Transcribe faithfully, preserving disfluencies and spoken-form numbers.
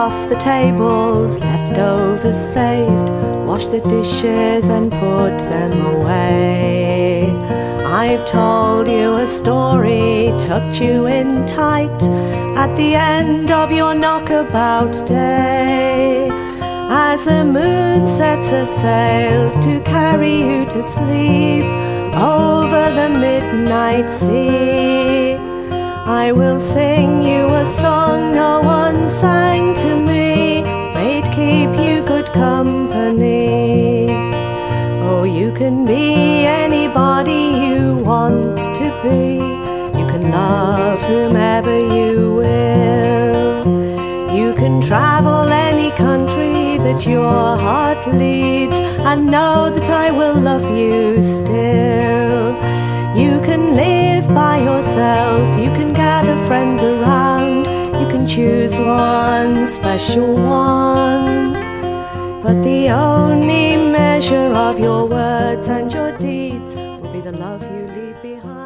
off the tables, leftovers saved, wash the dishes and put them away. I've told you a story, tucked you in tight at the end of your knockabout day. As the moon sets her sails to carry you to sleep over the midnight sea, I will sing you a song no one sang to me, may it keep you good company. Oh, you can be anybody you want to be, you can love whomever you will, you can travel any country that your heart leads, and know that I will love you still. You can live by yourself, you can gather friends around, you can choose one special one, but the only measure of your words and your deeds will be the love you leave behind.